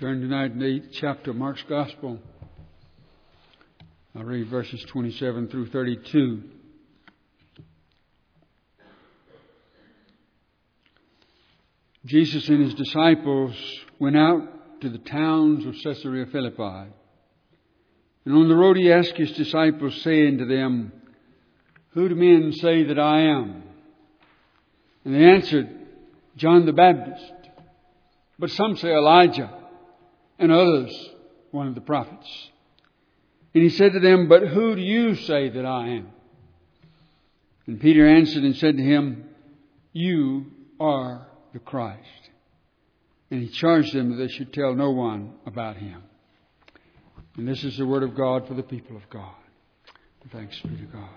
Turn tonight to the 8th chapter of Mark's Gospel. I'll read verses 27 through 32. Jesus and his disciples went out to the towns of Caesarea Philippi. And on the road he asked his disciples, saying to them, "Who do men say that I am?" And they answered, "John the Baptist. But some say Elijah, and others one of the prophets." And he said to them, "But who do you say that I am?" And Peter answered and said to him, "You are the Christ." And he charged them that they should tell no one about him. And this is the word of God for the people of God. Thanks be to God.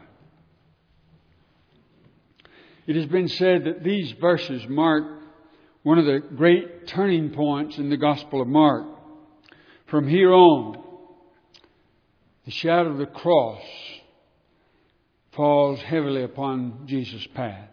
It has been said that these verses mark one of the great turning points in the Gospel of Mark. From here on, the shadow of the cross falls heavily upon Jesus' path.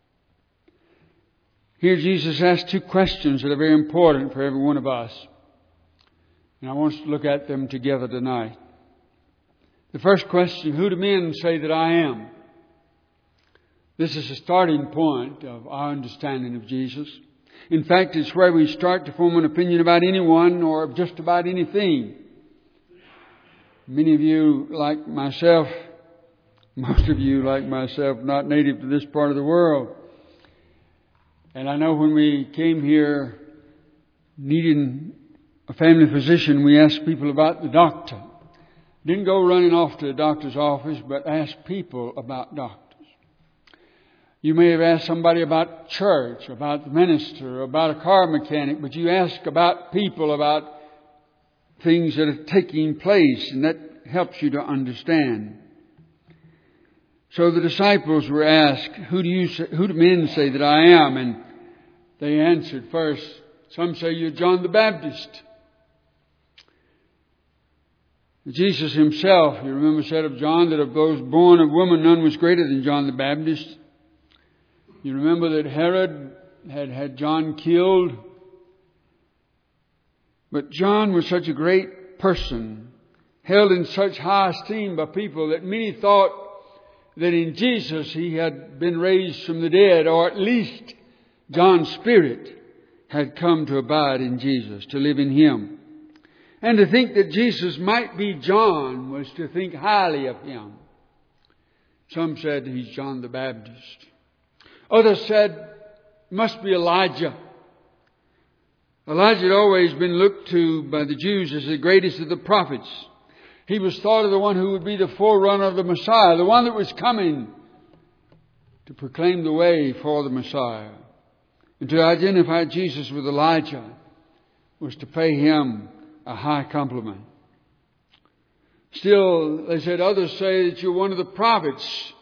Here Jesus asks two questions that are very important for every one of us. And I want us to look at them together tonight. The first question, who do men say that I am? This is the starting point of our understanding of Jesus. In fact, it's where we start to form an opinion about anyone or just about anything. Many of you, like myself, most of you, like myself, not native to this part of the world. And I know when we came here needing a family physician, we asked people about the doctor. Didn't go running off to the doctor's office, but asked people about doctors. You may have asked somebody about church, about the minister, about a car mechanic, but you ask about people, about things that are taking place, and that helps you to understand. So the disciples were asked, who do men say that I am? And they answered first, some say you're John the Baptist. Jesus himself, you remember, said of John that of those born of woman, none was greater than John the Baptist. You remember that Herod had John killed. But John was such a great person, held in such high esteem by people, that many thought that in Jesus he had been raised from the dead, or at least John's spirit had come to abide in Jesus, to live in him. And to think that Jesus might be John was to think highly of him. Some said he's John the Baptist. Others said, must be Elijah. Elijah had always been looked to by the Jews as the greatest of the prophets. He was thought of the one who would be the forerunner of the Messiah, the one that was coming to proclaim the way for the Messiah. And to identify Jesus with Elijah was to pay him a high compliment. Still, they said, others say that you're one of the prophets.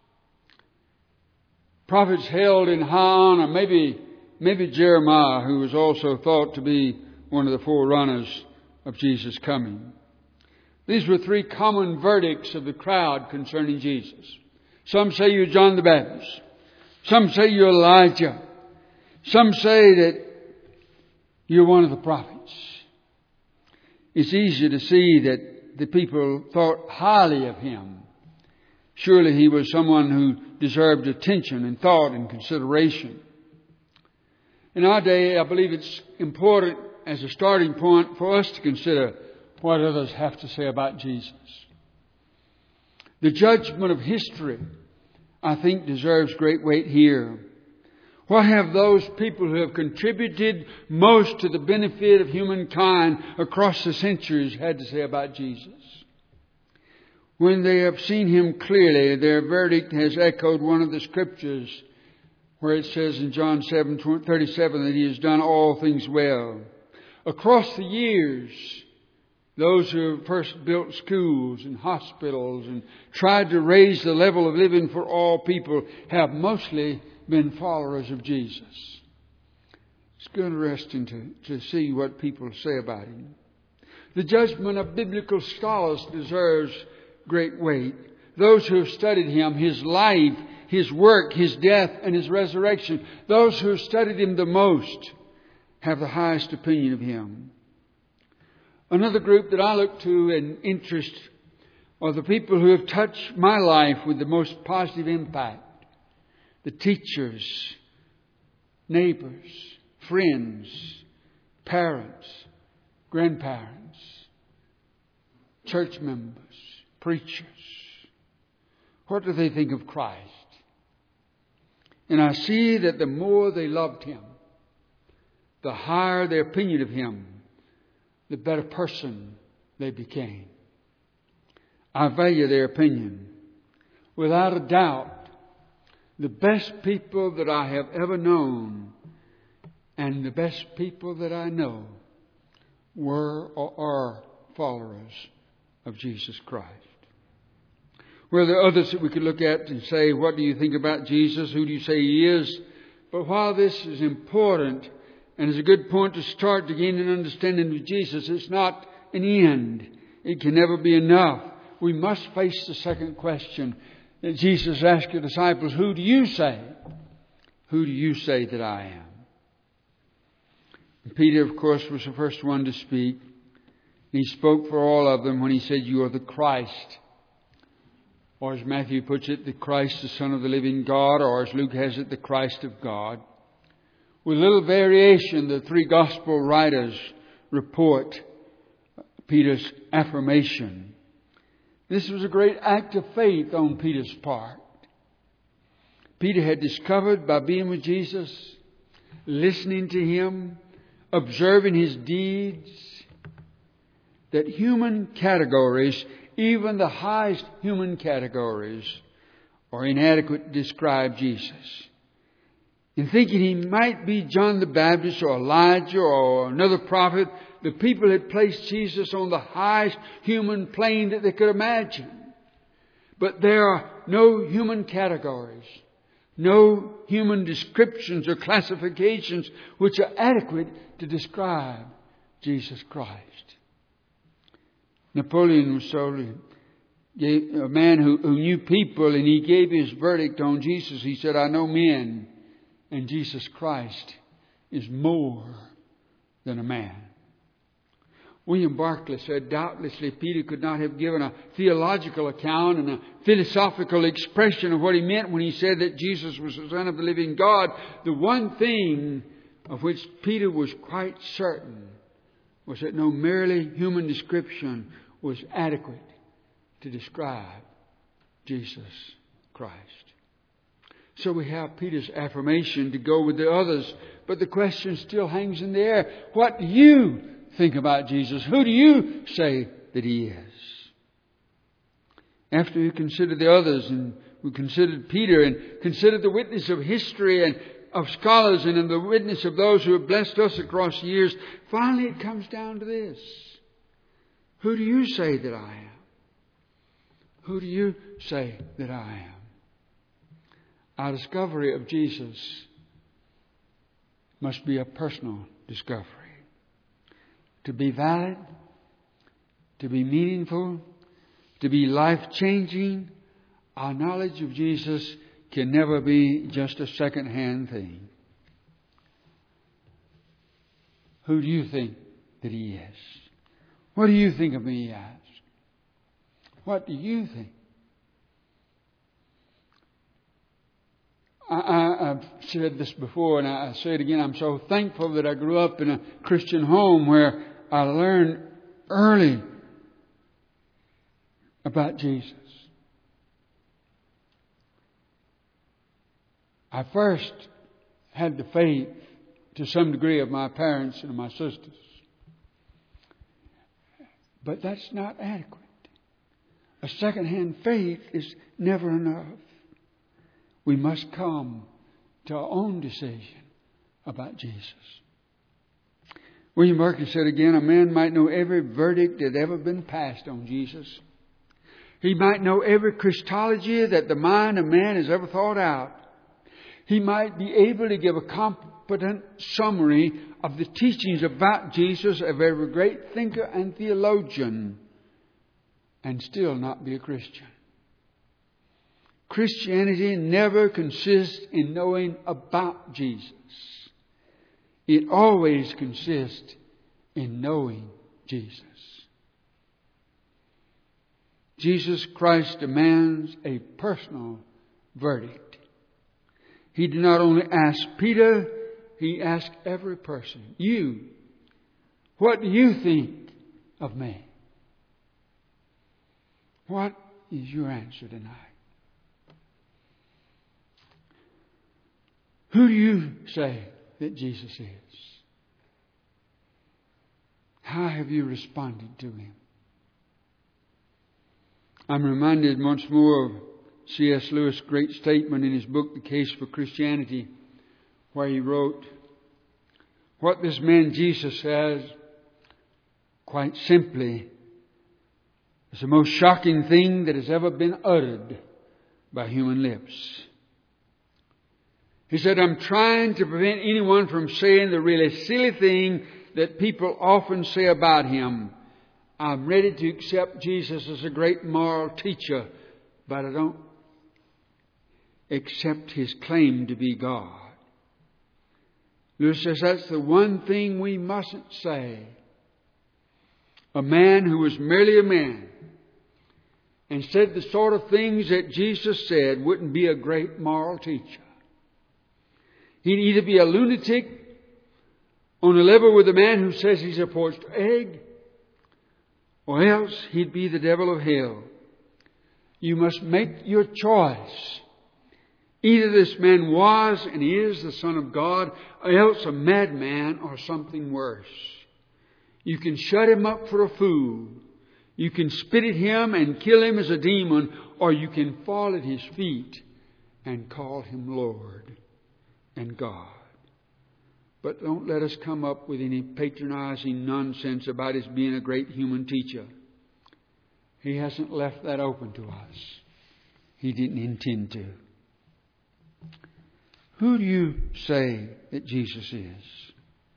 Prophets held in high honor. Maybe Jeremiah, who was also thought to be one of the forerunners of Jesus' coming. These were three common verdicts of the crowd concerning Jesus. Some say you're John the Baptist. Some say you're Elijah. Some say that you're one of the prophets. It's easy to see that the people thought highly of him. Surely he was someone who deserved attention and thought and consideration. In our day, I believe it's important as a starting point for us to consider what others have to say about Jesus. The judgment of history, I think, deserves great weight here. What have those people who have contributed most to the benefit of humankind across the centuries had to say about Jesus? When they have seen him clearly, their verdict has echoed one of the scriptures where it says in John 7:37 that he has done all things well. Across the years, those who have first built schools and hospitals and tried to raise the level of living for all people have mostly been followers of Jesus. It's interesting to see what people say about him. The judgment of biblical scholars deserves great weight. Those who have studied him, his life, his work, his death, and his resurrection, those who have studied him the most have the highest opinion of him. Another group that I look to in interest are the people who have touched my life with the most positive impact. The teachers, neighbors, friends, parents, grandparents, church members, preachers. What do they think of Christ? And I see that the more they loved Him, the higher their opinion of Him, the better person they became. I value their opinion. Without a doubt, the best people that I have ever known and the best people that I know were or are followers of Jesus Christ. Well, there are others that we could look at and say, what do you think about Jesus? Who do you say He is? But while this is important and is a good point to start to gain an understanding of Jesus, it's not an end. It can never be enough. We must face the second question that Jesus asked the disciples, who do you say? Who do you say that I am? And Peter, of course, was the first one to speak. He spoke for all of them when he said, you are the Christ. Or as Matthew puts it, the Christ, the Son of the living God, or as Luke has it, the Christ of God. With little variation, the three gospel writers report Peter's affirmation. This was a great act of faith on Peter's part. Peter had discovered by being with Jesus, listening to Him, observing His deeds, that human categories, even the highest human categories, are inadequate to describe Jesus. In thinking He might be John the Baptist or Elijah or another prophet, the people had placed Jesus on the highest human plane that they could imagine. But there are no human categories, no human descriptions or classifications which are adequate to describe Jesus Christ. Napoleon was a man who knew people, and he gave his verdict on Jesus. He said, I know men, and Jesus Christ is more than a man. William Barclay said, doubtlessly Peter could not have given a theological account and a philosophical expression of what he meant when he said that Jesus was the Son of the living God. The one thing of which Peter was quite certain was that no merely human description was adequate to describe Jesus Christ. So we have Peter's affirmation to go with the others, but the question still hangs in the air. What do you think about Jesus? Who do you say that He is? After we considered the others, and we considered Peter, and considered the witness of history and of scholars, and in the witness of those who have blessed us across the years, finally it comes down to this. Who do you say that I am? Who do you say that I am? Our discovery of Jesus must be a personal discovery. To be valid, to be meaningful, to be life-changing, our knowledge of Jesus can never be just a second-hand thing. Who do you think that He is? What do you think of me as? What do you think? I've said this before, and I say it again. I'm so thankful that I grew up in a Christian home where I learned early about Jesus. I first had the faith to some degree of my parents and my sisters. But that's not adequate. A second-hand faith is never enough. We must come to our own decision about Jesus. William Barclay said again, a man might know every verdict that ever been passed on Jesus. He might know every Christology that the mind of man has ever thought out. He might be able to give a competent summary of the teachings about Jesus of every great thinker and theologian, and still not be a Christian. Christianity never consists in knowing about Jesus. It always consists in knowing Jesus. Jesus Christ demands a personal verdict. He did not only ask Peter, He asked every person. You, what do you think of me? What is your answer tonight? Who do you say that Jesus is? How have you responded to Him? I'm reminded once more of C.S. Lewis' great statement in his book, The Case for Christianity, where he wrote, "What this man Jesus says, quite simply, is the most shocking thing that has ever been uttered by human lips." He said, "I'm trying to prevent anyone from saying the really silly thing that people often say about Him. I'm ready to accept Jesus as a great moral teacher, but I don't accept His claim to be God." Lewis says that's the one thing we mustn't say. A man who was merely a man and said the sort of things that Jesus said wouldn't be a great moral teacher. He'd either be a lunatic on a level with the man who says he's a poached egg, or else he'd be the devil of hell. You must make your choice. Either this man was and is the Son of God, or else a madman or something worse. You can shut him up for a fool. You can spit at him and kill him as a demon, or you can fall at his feet and call him Lord and God. But don't let us come up with any patronizing nonsense about his being a great human teacher. He hasn't left that open to us. He didn't intend to. Who do you say that Jesus is?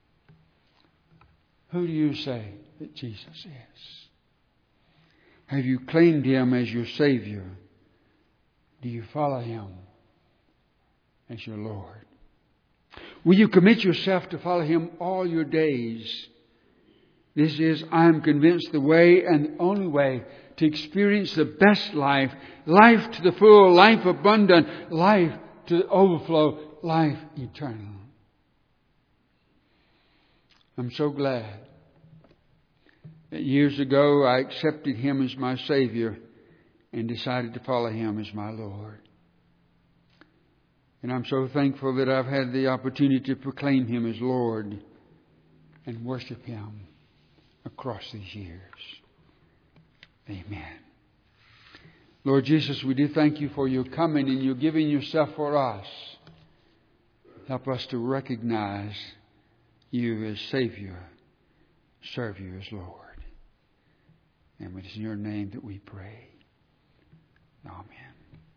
Who do you say that Jesus is? Have you claimed Him as your Savior? Do you follow Him as your Lord? Will you commit yourself to follow Him all your days? This is, I am convinced, the way and the only way to experience the best life. Life to the full, life abundant, life to the overflow, life eternal. I'm so glad that years ago I accepted Him as my Savior and decided to follow Him as my Lord. And I'm so thankful that I've had the opportunity to proclaim Him as Lord and worship Him across these years. Amen. Lord Jesus, we do thank You for Your coming and Your giving Yourself for us. Help us to recognize You as Savior, serve You as Lord. And it is in Your name that we pray. Amen.